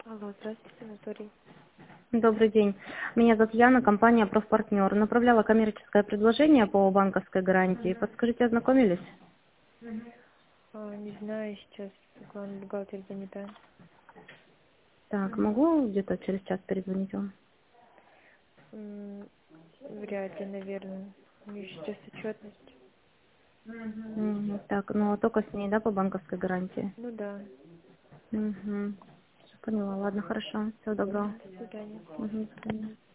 Алло, здравствуйте, Анатолий. Добрый день. Меня зовут Яна, компания «Профпартнер». Направляла коммерческое предложение по банковской гарантии. Подскажите, ознакомились? Не знаю, сейчас главный бухгалтер занята. Так, могу где-то через час перезвонить вам? Вряд ли, наверное. У меня сейчас отчетность. Так, но только с ней, да, по банковской гарантии? Ну да. Угу. Поняла, ладно, хорошо. Всего доброго. До свидания. До свидания.